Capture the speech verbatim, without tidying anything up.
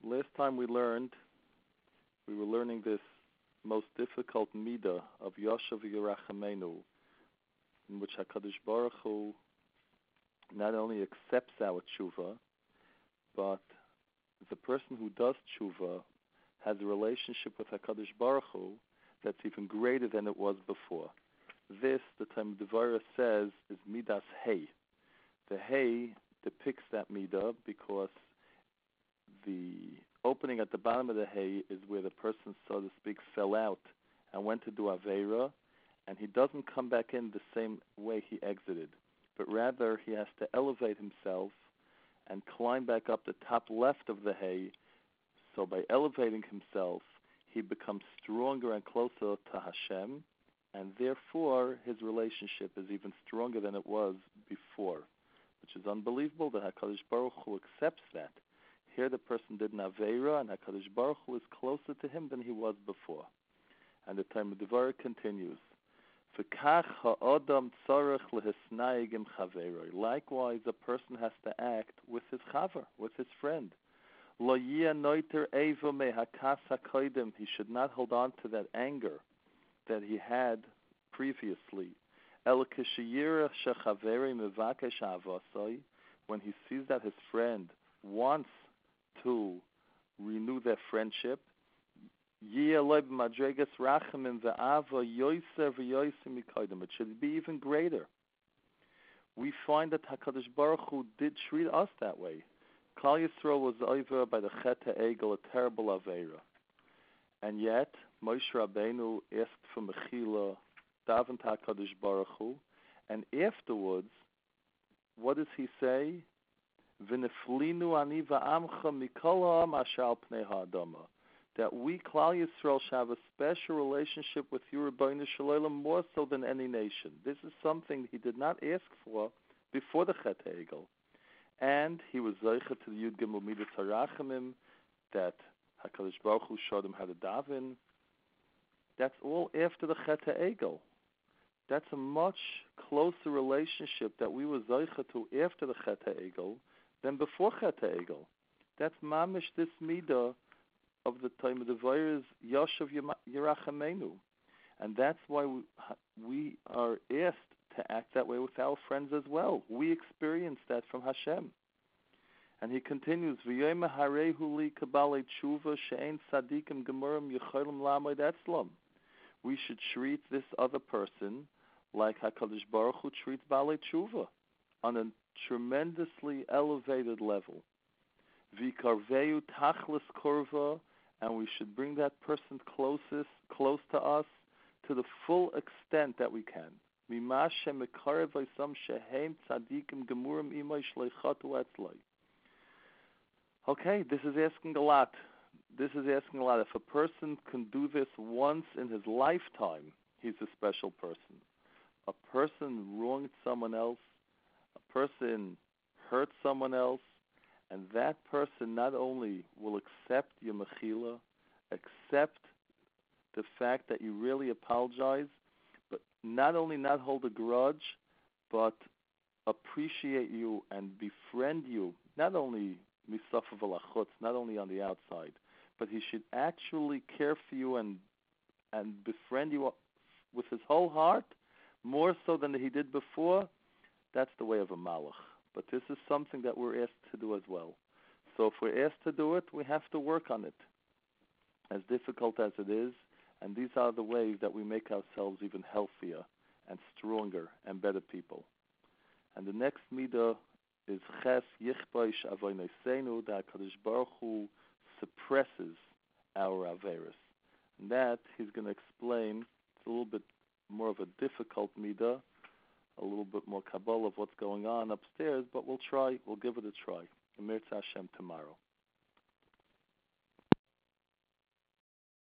last time we learned, we were learning this most difficult midah of Yoshev Yerachamenu, in which HaKadosh Baruch Hu not only accepts our tshuva, but the person who does tshuva has a relationship with HaKadosh Baruch Hu that's even greater than it was before. This, the Talmud Devorah says, is midas hay. The hay depicts that midah because the opening at the bottom of the hay is where the person, so to speak, fell out and went to do Aveira, and he doesn't come back in the same way he exited, but rather he has to elevate himself and climb back up the top left of the hay. So by elevating himself, he becomes stronger and closer to Hashem, and therefore his relationship is even stronger than it was before, which is unbelievable that HaKadosh Baruch Hu accepts that. Here the person did an Aveira, and HaKadosh Baruch Hu is closer to him than he was before. And the Talmud Devorah continues, V'kach ha'odam tzarech lehisnaig im chaveroi. Likewise, a person has to act with his chaver, with his friend. Lo yia noiter eva me hakas hakoidim. He should not hold on to that anger that he had previously. El kishiyira shechaveri mevakesh avasoi. When he sees that his friend wants to renew their friendship, it should be even greater. We find that HaKadosh Baruch Hu did treat us that way. Klal Yisrael was over by the Chet HaEgel, a terrible Aveira. And yet, Moshe Rabbeinu asked for Mechila, davened to HaKadosh Baruch Hu, and afterwards, what does he say? V'neflinu ani va'amcha mikol ha'am asher al pnei ha'adama. That we, Klal Yisrael, shall have a special relationship with you, Rebbeinu Shalom, more so than any nation. This is something he did not ask for before the Chet HaEgel. And he was zeicha to the Yud Gimel Midas HaRachamim, that HaKadosh Baruch Hu showed him how to daven. That's all after the Chet HaEgel. That's a much closer relationship that we were zeicha to after the Chet HaEgel than before Chet HaEgel. That's mamish this midah of the Talmud Devorah's Yoshev Yerachamenu. And that's why we, we are asked to act that way with our friends as well. We experience that from Hashem. And he continues, V'yom harehu li kabbalei tshuva she'ein tzadikim gemurim yecholim lamed etzlam. We should treat this other person like HaKadosh Baruch Hu treats Balei Tshuva, on a tremendously elevated level. V'karveu tachlis korva, and we should bring that person closest, close to us, to the full extent that we can. Okay, this is asking a lot. This is asking a lot. If a person can do this once in his lifetime, he's a special person. A person wronged someone else, a person hurt someone else, and that person not only will accept your mechila, accept the fact that you really apologize, but not only not hold a grudge, but appreciate you and befriend you, not only misaf v'lachutz, not only on the outside, but he should actually care for you and and befriend you with his whole heart, more so than he did before. That's the way of a malach. But this is something that we're asked to do as well. So if we're asked to do it, we have to work on it, as difficult as it is. And these are the ways that we make ourselves even healthier and stronger and better people. And the next midah is ches yichbaish avoyneseinu, that HaKadosh Baruch Hu suppresses our averis. And that he's going to explain. It's a little bit more of a difficult midah, a little bit more Kabbalah of what's going on upstairs, but we'll try, we'll give it a try. Emir Hashem tomorrow.